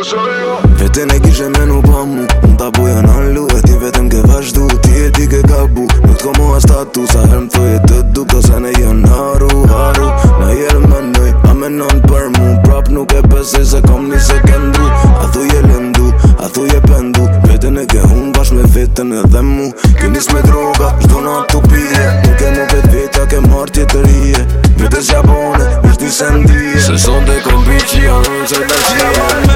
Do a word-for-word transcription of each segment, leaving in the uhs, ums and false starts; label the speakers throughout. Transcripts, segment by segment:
Speaker 1: Vetin e kishe menu pa mu Unë ta buja në allu E ti vetëm ke vazhdu Ti e ti ke gabu Nuk t'ko mua statu Sa herë m'thoje të du Këto se ne jon haru haru Na jerë menoj A menon për mu Prap nuk e besoj se kom një se kendu A thuje lëndu A thuje pendu Vetin e ke hun bash me vetën edhe mu Kënis me droga Shdo na të pije Nuk e mu vet vetja ke marrë tjetërije Vetës japone Ishtë një se ndije Se son të kom biqi janë unë se të qije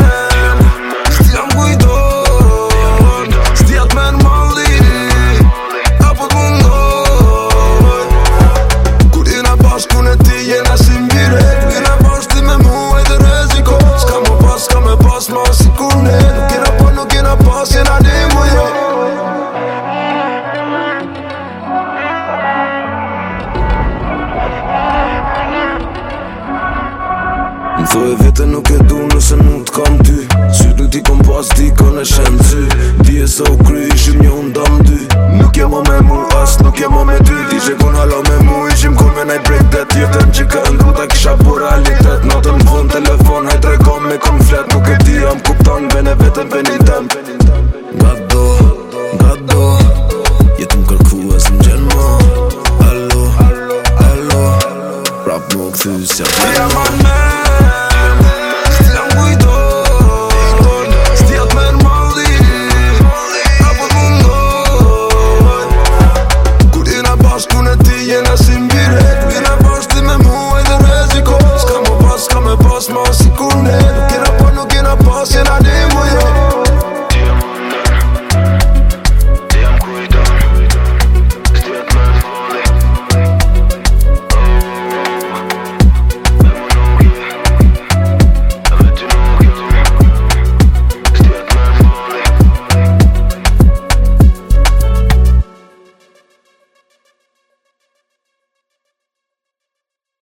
Speaker 1: M'thoj vete nuk e du nëse nuk t'kam ty Syt nuk ti kom pas ti kon e shen ty Ti e sa u kry ishim një undam dy Nuk je mo me mu as nuk je mo me ty Ti që kun halo me mu ishim kun me najt break that Jetën që ka ndru ta kisha po realitet Natën vën telefon hajt rekom me kon flet Nuk e ti am kupton vene vetën venin tem Nga do, nga do Jetë më kërku e së më gjen ma Allo, allo Rap më këthy si atë
Speaker 2: I'm a man, still I'm with